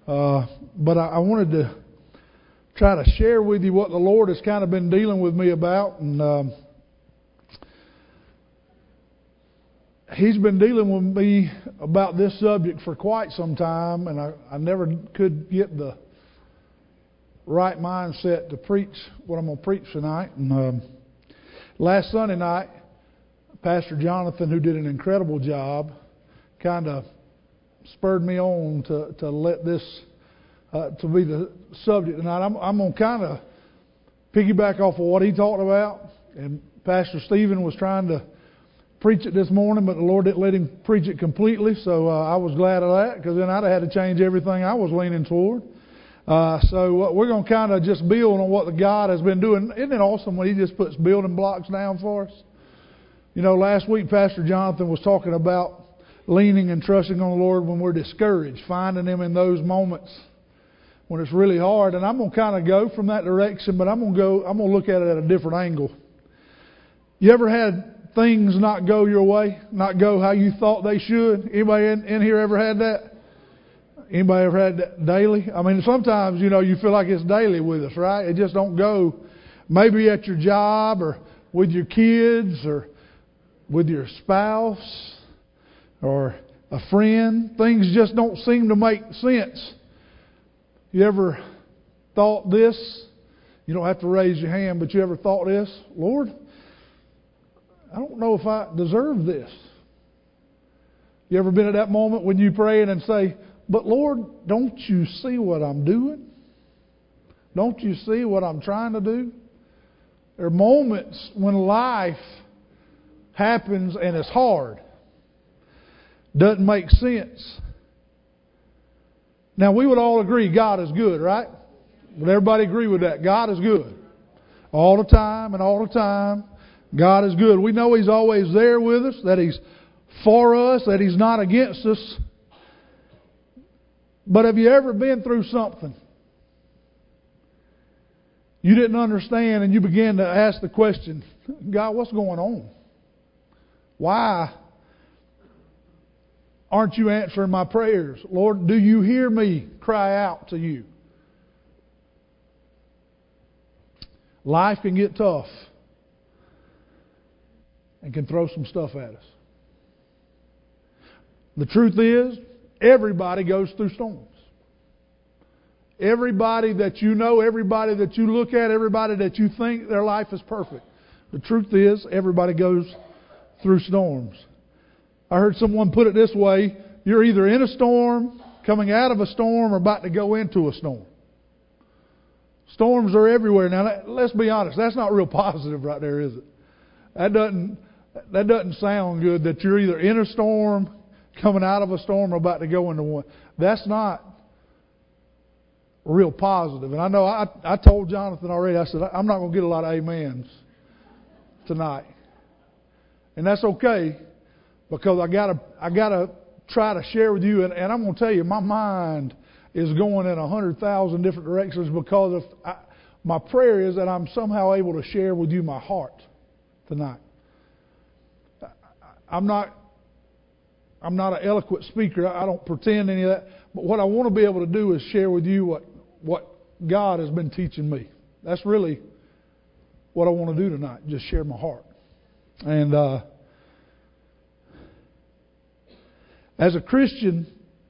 But I wanted to try to share with you what the Lord has kind of been dealing with me about. And He's been dealing with me about this subject for quite some time, and I never could get the right mindset to preach what I'm going to preach tonight. And last Sunday night, Pastor Jonathan, who did an incredible job, kind of spurred me on to let this to be the subject tonight. I'm going to kind of piggyback off of what he talked about, and Pastor Stephen was trying to preach it this morning, but the Lord didn't let him preach it completely, so I was glad of that, because then I'd have had to change everything I was leaning toward. So we're going to kind of just build on what God has been doing. Isn't it awesome when He just puts building blocks down for us? You know, last week Pastor Jonathan was talking about leaning and trusting on the Lord when we're discouraged, finding Him in those moments when it's really hard. And I'm going to kind of go from that direction, but I'm going to look at it at a different angle. You ever had things not go your way, not go how you thought they should? Anybody in here ever had that? Anybody ever had that daily? I mean, sometimes, you know, you feel like it's daily with us, right? It just don't go. Maybe at your job or with your kids or with your spouse or a friend. Things just don't seem to make sense. You ever thought this? You don't have to raise your hand, but you ever thought this? Lord, I don't know if I deserve this. You ever been at that moment when you pray and say, but Lord, don't you see what I'm doing? Don't you see what I'm trying to do? There are moments when life happens and it's hard. Doesn't make sense. Now, we would all agree God is good, right? Would everybody agree with that? God is good. All the time and all the time. God is good. We know He's always there with us, that He's for us, that He's not against us. But have you ever been through something you didn't understand and you began to ask the question, God, what's going on? Why aren't you answering my prayers? Lord, do you hear me cry out to you? Life can get tough and can throw some stuff at us. The truth is, everybody goes through storms. Everybody that you know, everybody that you look at, everybody that you think their life is perfect. The truth is, everybody goes through storms. I heard someone put it this way, you're either in a storm, coming out of a storm, or about to go into a storm. Storms are everywhere. Now, let's be honest, that's not real positive right there, is it? That doesn't sound good, that you're either in a storm, coming out of a storm, or about to go into one. That's not real positive. And I know I told Jonathan already, I said, I'm not going to get a lot of amens tonight. And that's okay, because I gotta try to share with you, and I'm going to tell you, my mind is going in 100,000 different directions, because my prayer is that I'm somehow able to share with you my heart tonight. I'm not an eloquent speaker. I don't pretend any of that. But what I want to be able to do is share with you what God has been teaching me. That's really what I want to do tonight, just share my heart. And as a Christian,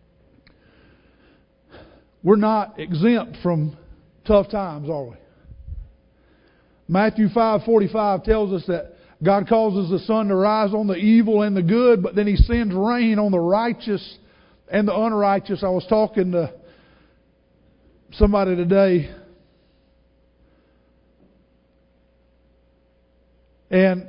we're not exempt from tough times, are we? Matthew 5:45 tells us that God causes the sun to rise on the evil and the good, but then He sends rain on the righteous and the unrighteous. I was talking to somebody today, and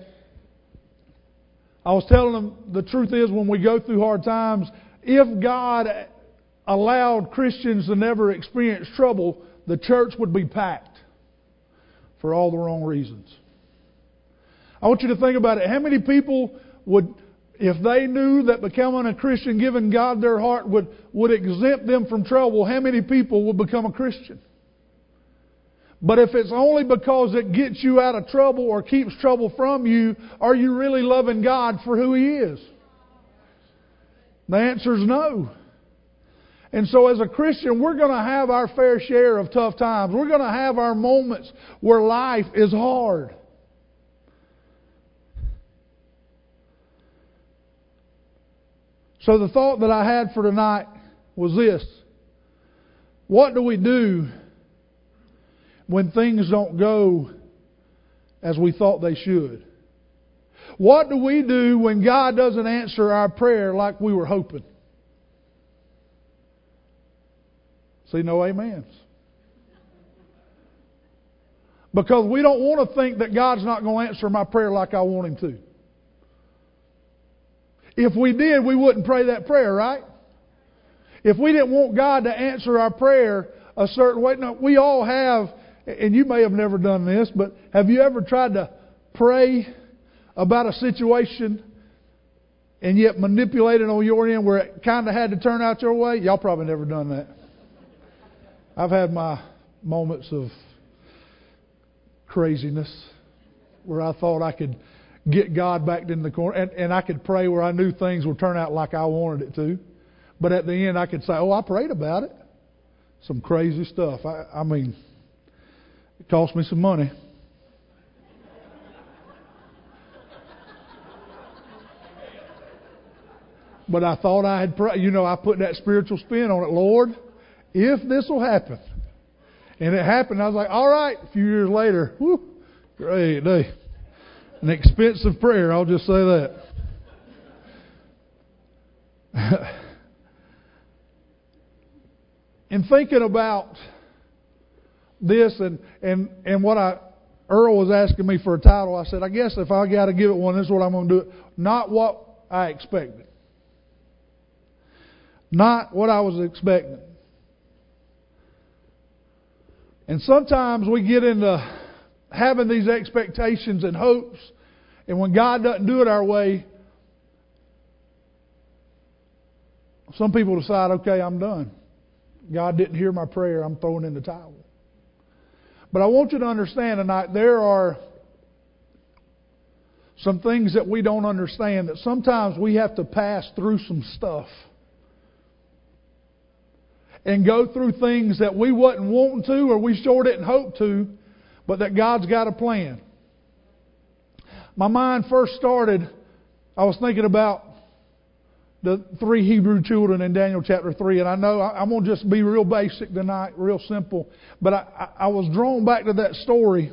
I was telling them the truth is, when we go through hard times, if God allowed Christians to never experience trouble, the church would be packed for all the wrong reasons. I want you to think about it. How many people would, if they knew that becoming a Christian, giving God their heart, would exempt them from trouble, how many people would become a Christian? But if it's only because it gets you out of trouble or keeps trouble from you, are you really loving God for who He is? The answer is no. And so as a Christian, we're going to have our fair share of tough times. We're going to have our moments where life is hard. So the thought that I had for tonight was this. What do we do when things don't go as we thought they should? What do we do when God doesn't answer our prayer like we were hoping? See, no amens. Because we don't want to think that God's not going to answer my prayer like I want Him to. If we did, we wouldn't pray that prayer, right? If we didn't want God to answer our prayer a certain way, no, we all have, and you may have never done this, but have you ever tried to pray about a situation and yet manipulate it on your end where it kind of had to turn out your way? Y'all probably never done that. I've had my moments of craziness where I thought I could get God back in the corner and I could pray where I knew things would turn out like I wanted it to. But at the end I could say, oh, I prayed about it. Some crazy stuff. I mean, it cost me some money. But I thought I had prayed. You know, I put that spiritual spin on it. Lord, if this will happen. And it happened. I was like, all right. A few years later, whew, great day. An expensive prayer, I'll just say that. In thinking about this and what Earl was asking me for a title, I said, I guess if I got to give it one, this is what I'm going to do it. Not what I expected. Not what I was expecting. And sometimes we get into having these expectations and hopes, and when God doesn't do it our way, some people decide, okay, I'm done. God didn't hear my prayer, I'm throwing in the towel. But I want you to understand tonight, there are some things that we don't understand, that sometimes we have to pass through some stuff and go through things that we wasn't wanting to, or we sure didn't hope to, but that God's got a plan. My mind first started, I was thinking about the 3 Hebrew children in Daniel chapter 3, and I know I'm going to just be real basic tonight, real simple, but I was drawn back to that story.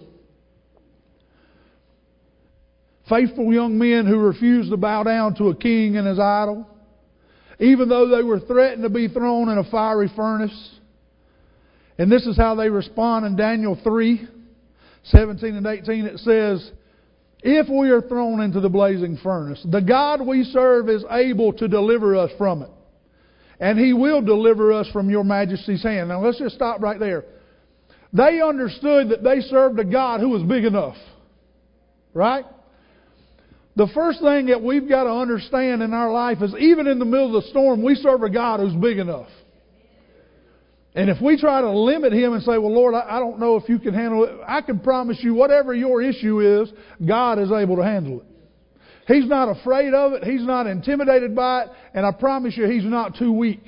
Faithful young men who refused to bow down to a king and his idol, even though they were threatened to be thrown in a fiery furnace. And this is how they respond in Daniel 3:17 and 18. It says, if we are thrown into the blazing furnace, the God we serve is able to deliver us from it. And He will deliver us from your majesty's hand. Now let's just stop right there. They understood that they served a God who was big enough. Right? The first thing that we've got to understand in our life is even in the middle of the storm, we serve a God who's big enough. And if we try to limit Him and say, well, Lord, I don't know if you can handle it, I can promise you whatever your issue is, God is able to handle it. He's not afraid of it. He's not intimidated by it. And I promise you, He's not too weak.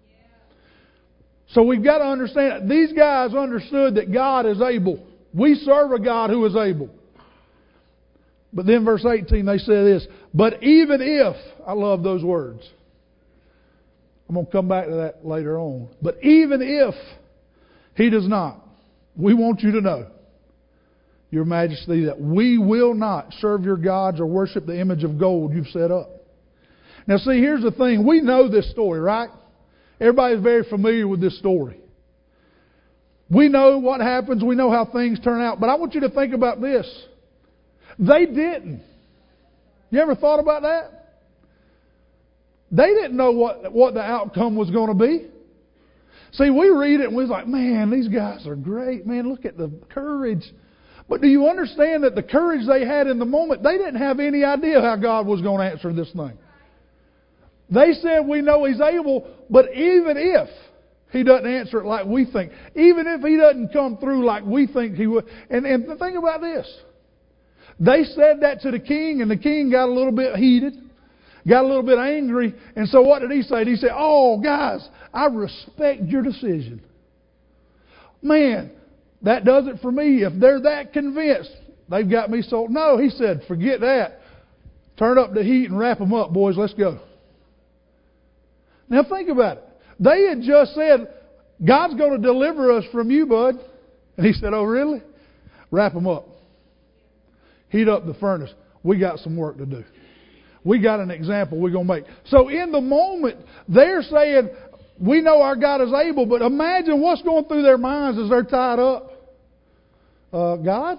So we've got to understand, these guys understood that God is able. We serve a God who is able. But then verse 18, they say this, but even if, I love those words. I'm going to come back to that later on. But even if He does not, we want you to know, Your Majesty, that we will not serve your gods or worship the image of gold you've set up. Now see, here's the thing. We know this story, right? Everybody's very familiar with this story. We know what happens. We know how things turn out. But I want you to think about this. They didn't. You ever thought about that? They didn't know what the outcome was going to be. See, we read it and we're like, man, these guys are great. Man, look at the courage. But do you understand that the courage they had in the moment, they didn't have any idea how God was going to answer this thing. They said, we know He's able, but even if He doesn't answer it like we think, even if He doesn't come through like we think He would, and think about this. They said that to the king, and the king got a little bit heated. got a little bit angry. And so what did he say? He said, oh, guys, I respect your decision. Man, that does it for me. If they're that convinced, they've got me sold. No, he said, forget that. Turn up the heat and wrap them up, boys. Let's go. Now think about it. They had just said, God's going to deliver us from you, bud. And he said, oh, really? Wrap them up. Heat up the furnace. We got some work to do. We got an example we're going to make. So in the moment, they're saying, we know our God is able, but imagine what's going through their minds as they're tied up. God?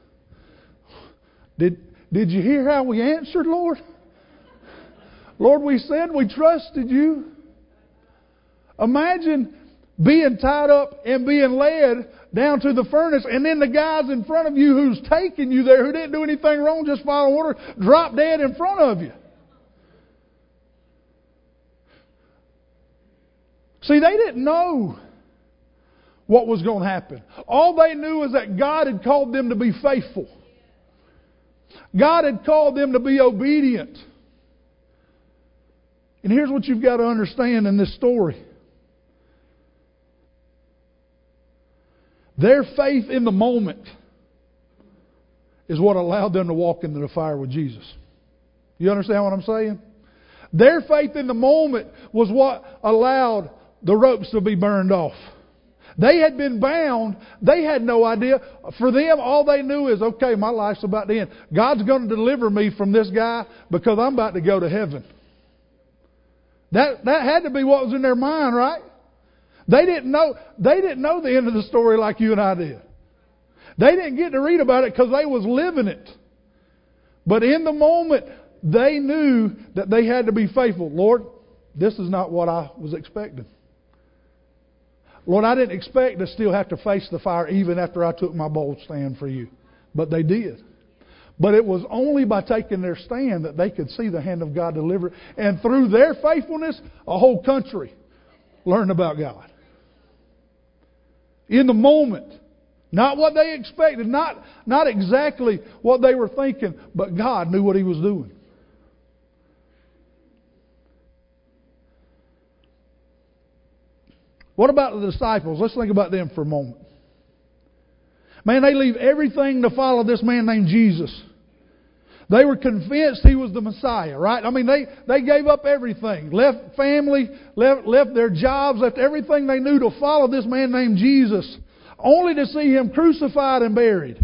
Did you hear how we answered, Lord? Lord, we said we trusted you. Imagine being tied up and being led down to the furnace, and then the guys in front of you who's taking you there, who didn't do anything wrong, just follow order, drop dead in front of you. See, they didn't know what was going to happen. All they knew is that God had called them to be faithful. God had called them to be obedient. And here's what you've got to understand in this story. Their faith in the moment is what allowed them to walk into the fire with Jesus. You understand what I'm saying? Their faith in the moment was what allowed the ropes to be burned off. They had been bound. They had no idea. For them, all they knew is, okay, my life's about to end. God's going to deliver me from this guy because I'm about to go to heaven. That had to be what was in their mind, right? They didn't know the end of the story like you and I did. They didn't get to read about it because they was living it. But in the moment, they knew that they had to be faithful. Lord, this is not what I was expecting. Lord, I didn't expect to still have to face the fire even after I took my bold stand for you. But they did. But it was only by taking their stand that they could see the hand of God deliver. And through their faithfulness, a whole country learned about God. In the moment. Not what they expected. Not exactly what they were thinking. But God knew what He was doing. What about the disciples? Let's think about them for a moment. Man, they leave everything to follow this man named Jesus. They were convinced He was the Messiah, right? I mean, they gave up everything. Left family, left their jobs, left everything they knew to follow this man named Jesus. Only to see Him crucified and buried.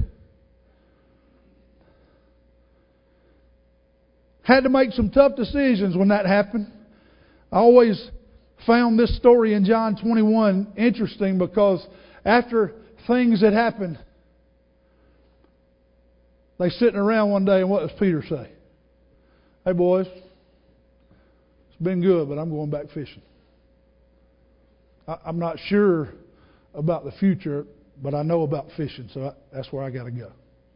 Had to make some tough decisions when that happened. I always found this story in John 21 interesting because after things had happened, they sitting around one day, and what does Peter say? Hey boys, it's been good, but I'm going back fishing. I'm not sure about the future, but I know about fishing, so that's where I got to go.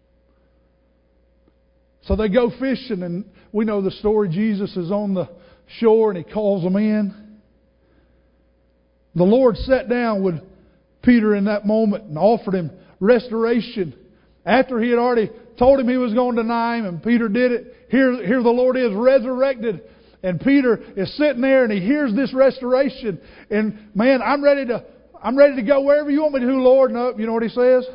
So they go fishing, and we know the story. Jesus is on the shore, and He calls them in. The Lord sat down with Peter in that moment and offered him restoration. After He had already told him He was going to deny Him, and Peter did it. Here the Lord is resurrected. And Peter is sitting there and he hears this restoration. And man, I'm ready to go wherever you want me to, Lord. No, you know what he says?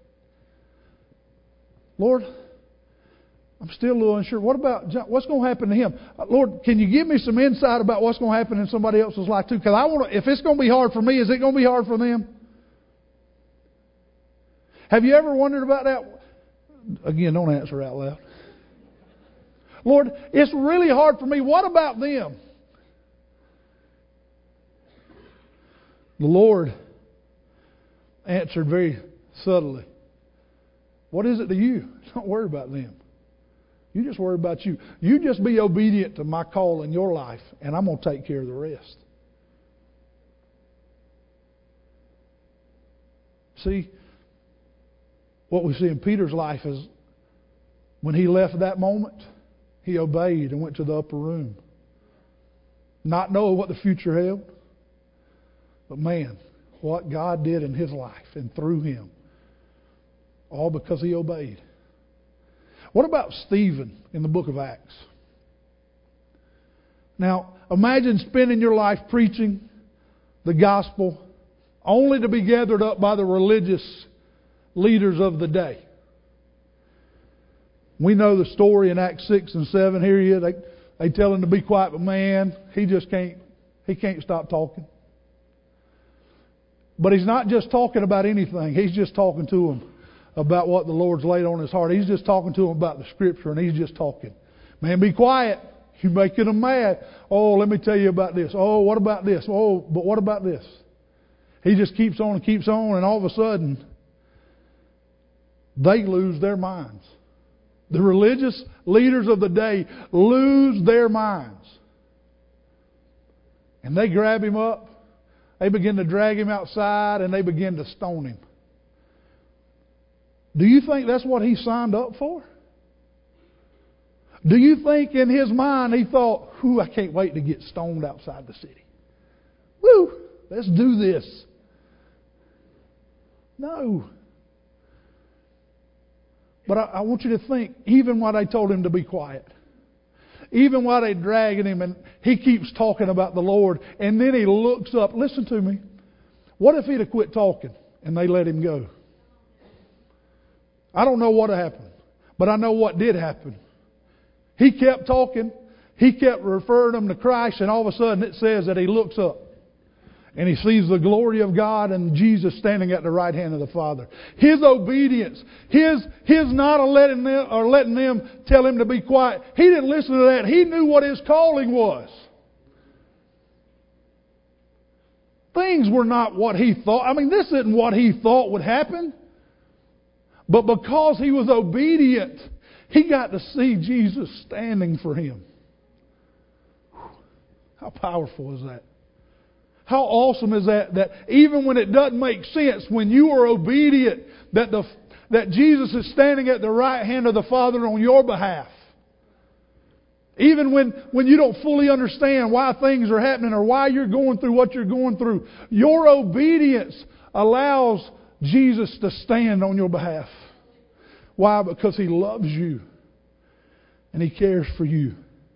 Lord, I'm still a little unsure. What about John? What's going to happen to him? Lord, can you give me some insight about what's going to happen in somebody else's life too? Because if it's going to be hard for me, is it going to be hard for them? Have you ever wondered about that? Again, don't answer out loud. Lord, it's really hard for me. What about them? The Lord answered very subtly. What is it to you? Don't worry about them. You just worry about you. You just be obedient to my call in your life, and I'm going to take care of the rest. See, what we see in Peter's life is when he left that moment, he obeyed and went to the upper room. Not knowing what the future held. But man, what God did in his life and through him. All because he obeyed. What about Stephen in the book of Acts? Now, imagine spending your life preaching the gospel only to be gathered up by the religious leaders of the day. We know the story in Acts 6 and 7. Here he is. They tell him to be quiet, but man, he can't stop talking. But he's not just talking about anything. He's just talking to them about what the Lord's laid on his heart. He's just talking to them about the Scripture, and he's just talking. Man, be quiet. You're making them mad. Oh, let me tell you about this. Oh, what about this? Oh, but what about this? He just keeps on and keeps on, and all of a sudden, they lose their minds. The religious leaders of the day lose their minds. And they grab him up. They begin to drag him outside, and they begin to stone him. Do you think that's what he signed up for? Do you think in his mind he thought, I can't wait to get stoned outside the city. Woo! Let's do this. No. But I want you to think, even while they told him to be quiet, even while they're dragging him, and he keeps talking about the Lord, and then he looks up. Listen to me. What if he'd have quit talking and they let him go? I don't know what happened, but I know what did happen. He kept talking. He kept referring them to Christ, and all of a sudden it says that he looks up. And he sees the glory of God and Jesus standing at the right hand of the Father. His obedience, his not letting them tell him to be quiet. He didn't listen to that. He knew what his calling was. Things were not what he thought. I mean, this isn't what he thought would happen. But because he was obedient, he got to see Jesus standing for him. How powerful is that? How awesome is that? That even when it doesn't make sense, when you are obedient, that Jesus is standing at the right hand of the Father on your behalf. Even when you don't fully understand why things are happening or why you're going through what you're going through, your obedience allows Jesus to stand on your behalf. Why? Because He loves you and He cares for you.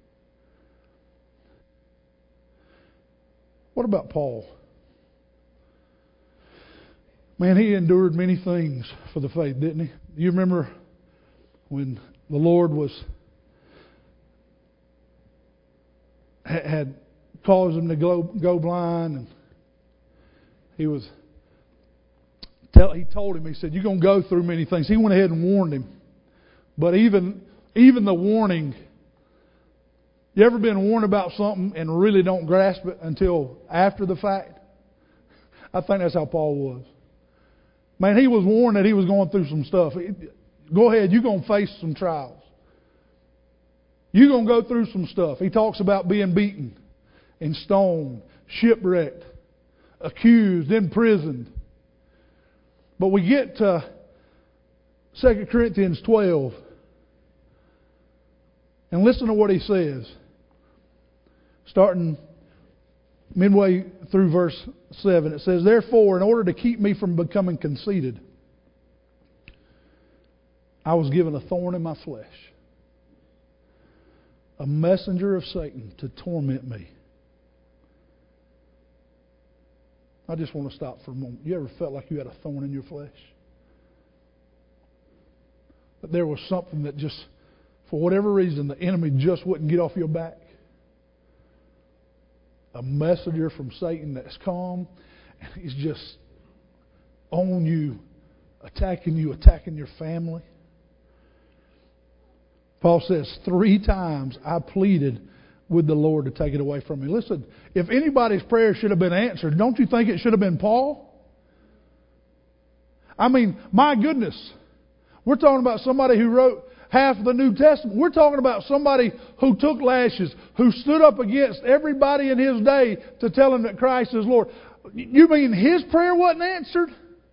What about Paul? Man, he endured many things for the faith, didn't he? You remember when the Lord had caused him to go blind, and he told him, he said, you're going to go through many things. He went ahead and warned him. But even the warning, you ever been warned about something and really don't grasp it until after the fact? I think that's how Paul was. Man, he was warned that he was going through some stuff. Go ahead, you're going to face some trials. You're going to go through some stuff. He talks about being beaten and stoned, shipwrecked, accused, imprisoned. But we get to 2 Corinthians 12. And listen to what he says. Starting midway through verse 7. It says, therefore, in order to keep me from becoming conceited, I was given a thorn in my flesh, a messenger of Satan to torment me. I just want to stop for a moment. You ever felt like you had a thorn in your flesh? But there was something that just, for whatever reason, the enemy just wouldn't get off your back. A messenger from Satan that's come, and he's just on you, attacking your family. Paul says, 3 times I pleaded with the Lord to take it away from me. Listen, if anybody's prayer should have been answered, don't you think it should have been Paul? I mean, my goodness. We're talking about somebody who wrote half of the New Testament. We're talking about somebody who took lashes, who stood up against everybody in his day to tell him that Christ is Lord. You mean his prayer wasn't answered?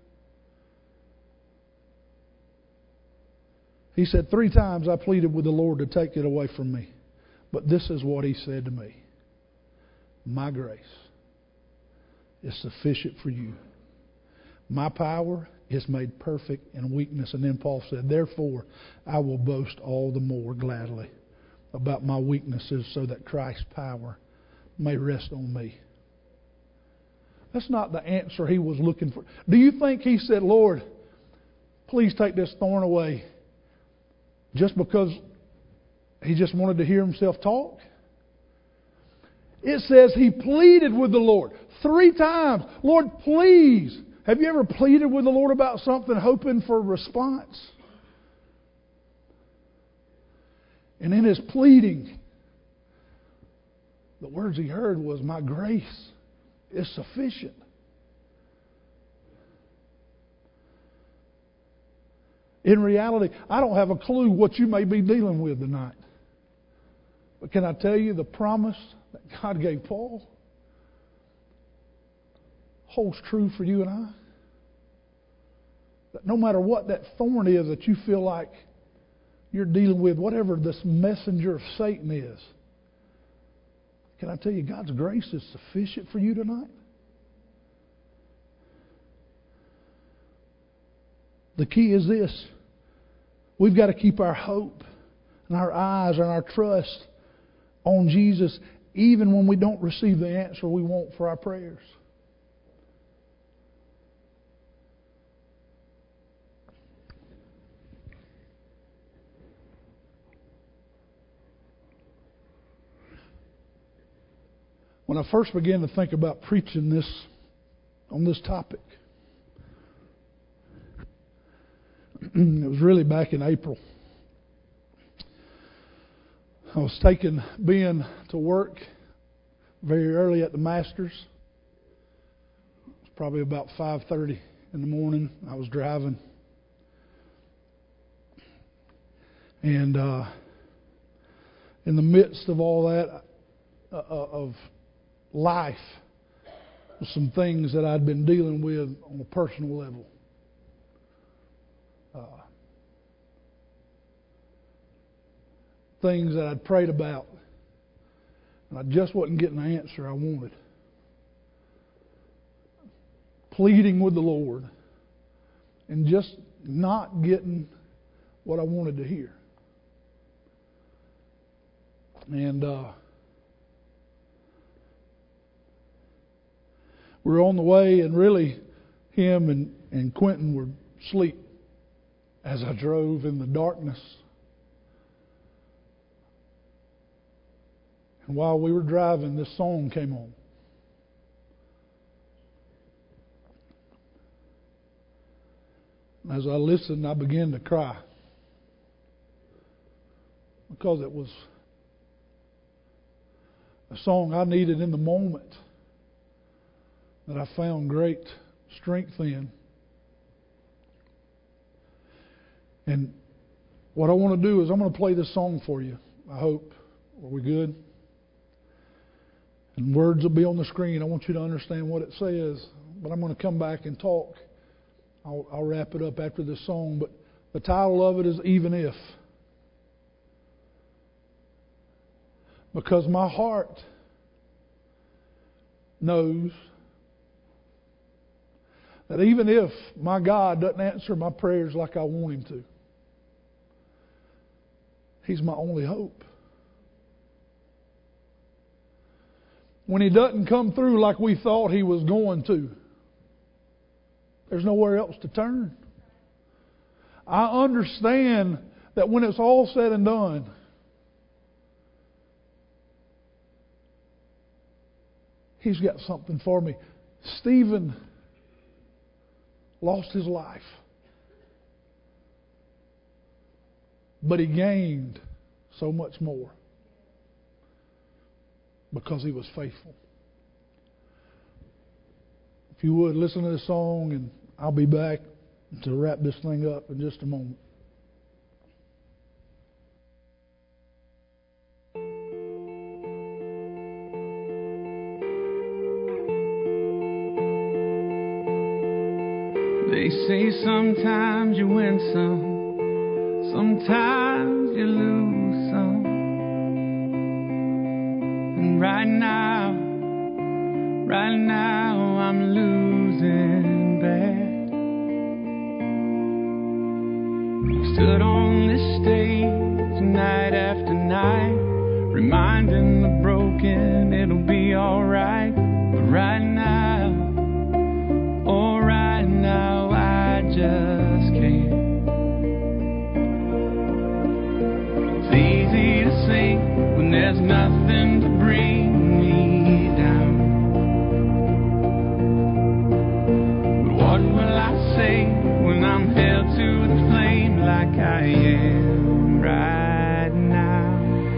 He said, 3 times I pleaded with the Lord to take it away from me. But this is what He said to me. My grace is sufficient for you. My power is made perfect in weakness. And then Paul said, therefore, I will boast all the more gladly about my weaknesses so that Christ's power may rest on me. That's not the answer he was looking for. Do you think he said, Lord, please take this thorn away, just because he just wanted to hear himself talk? It says he pleaded with the Lord 3 times. Lord, please. Have you ever pleaded with the Lord about something hoping for a response? And in his pleading, the words he heard was, my grace is sufficient. In reality, I don't have a clue what you may be dealing with tonight. But can I tell you the promise that God gave Paul holds true for you and I? That no matter what that thorn is that you feel like you're dealing with, whatever this messenger of Satan is, can I tell you God's grace is sufficient for you tonight? The key is this. We've got to keep our hope and our eyes and our trust on Jesus even when we don't receive the answer we want for our prayers. When I first began to think about preaching this on this topic, it was really back in April. I was taking Ben to work very early at the Masters. It was probably about 5:30 in the morning. I was driving. And in the midst of all that, of life, some things that I'd been dealing with on a personal level. Things that I'd prayed about, and I just wasn't getting the answer I wanted. Pleading with the Lord, and just not getting what I wanted to hear. And we were on the way, and really, him and Quentin were asleep as I drove in the darkness. And while we were driving, this song came on. As I listened, I began to cry. Because it was a song I needed in the moment that I found great strength in. And what I want to do is I'm going to play this song for you, I hope. Are we good? And words will be on the screen. I want you to understand what it says. But I'm going to come back and talk. I'll wrap it up after this song. But the title of it is Even If. Because my heart knows that even if my God doesn't answer my prayers like I want Him to, He's my only hope. When He doesn't come through like we thought He was going to, there's nowhere else to turn. I understand that when it's all said and done, He's got something for me. Stephen lost his life, but he gained so much more because he was faithful. If you would, listen to this song, and I'll be back to wrap this thing up in just a moment. They say sometimes you win some, sometimes you lose some. And right now I'm losing bad. Stood on this stage night after night, reminding the broken it'll be alright. But right now, oh right now, I just can't. It's easy to sing when there's nothing to bring me down. But what will I say when I'm held to the flame like I am right now?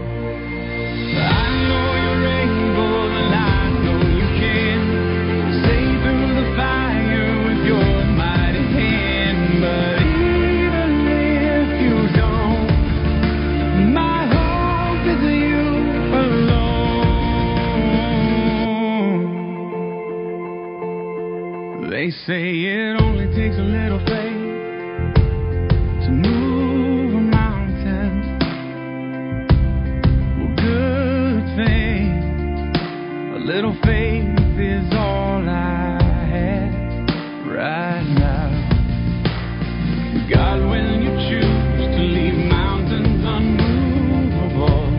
I know you're able and I know you can save through the fire with your mighty hand. But even if you don't, my hope is you alone. They say it only takes a little faith to move a mountain. Well, good thing, a little faith is all I have right now. God, when you choose to leave mountains unmovable,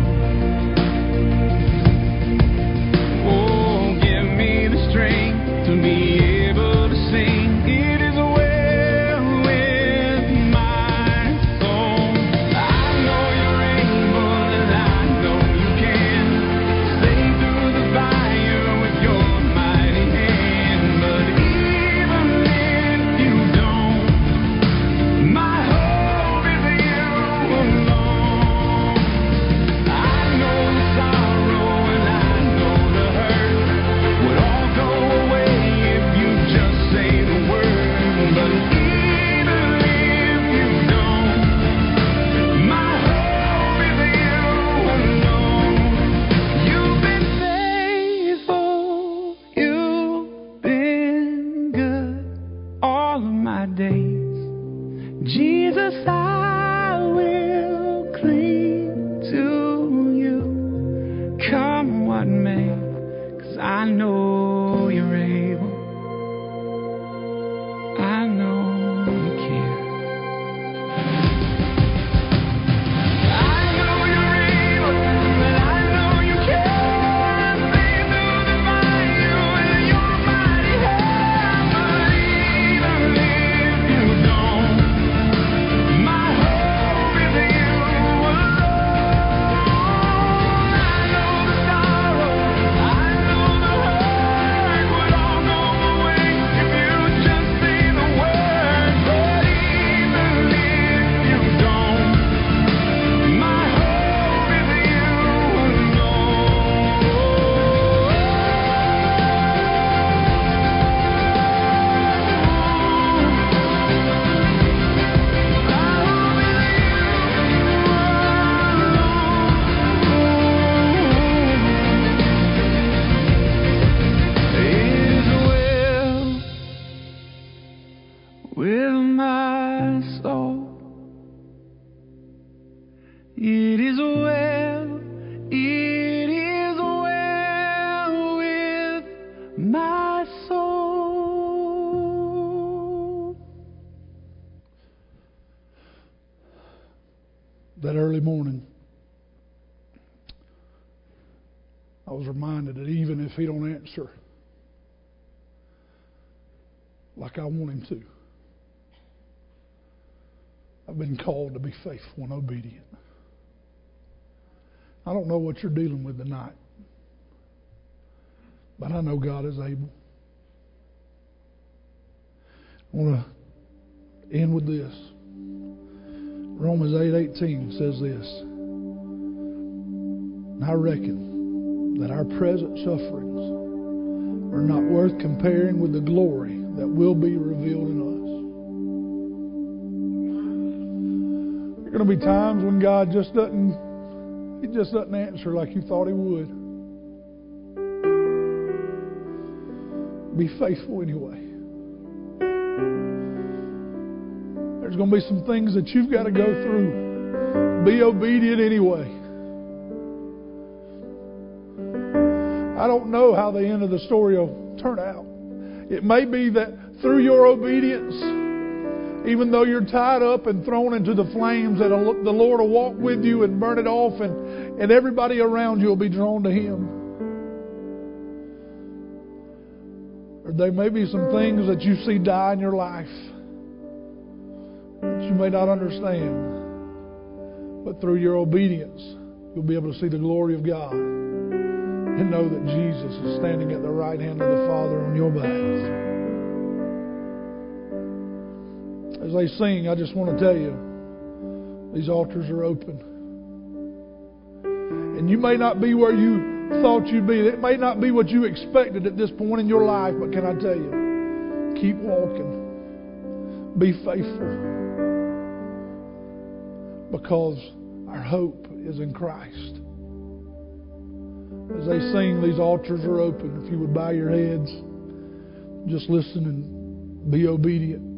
oh, give me the strength to be able to sing. It is well with my soul. I know you're able and I know you can save through the fire with your mighty hand. But even if you don't, my hope is you alone. I know the sorrow and I know the hurt would all go away if you just say the word. But even if you don't, my hope is you alone. You've been faithful, you've been good all of my days. Jesus, I will cling to you, come what may, 'cause I know you're able, I know you care. I know you're able, and I know you can save through the fire with your mighty hand. But even if you don't, my hope is you alone. I know the sorrow, I know the hurt would all go away if you just say the word. But even if you don't, my hope is you It is well, it is well with my soul. That early morning, I was reminded that even if He don't answer like I want Him to, I've been called to be faithful and obedient. I don't know what you're dealing with tonight, but I know God is able. I want to end with this. Romans 8:18 says this: and I reckon that our present sufferings are not worth comparing with the glory that will be revealed in us. There are going to be times when God just doesn't answer like you thought He would. Be faithful anyway. There's going to be some things that you've got to go through. Be obedient anyway. I don't know how the end of the story will turn out. It may be that through your obedience, even though you're tied up and thrown into the flames, that the Lord will walk with you and burn it off, and And everybody around you will be drawn to Him. Or there may be some things that you see die in your life that you may not understand. But through your obedience, you'll be able to see the glory of God and know that Jesus is standing at the right hand of the Father on your behalf. As they sing, I just want to tell you, these altars are open. And you may not be where you thought you'd be. It may not be what you expected at this point in your life, but can I tell you, keep walking. Be faithful. Because our hope is in Christ. As they sing, these altars are open. If you would bow your heads, just listen and be obedient.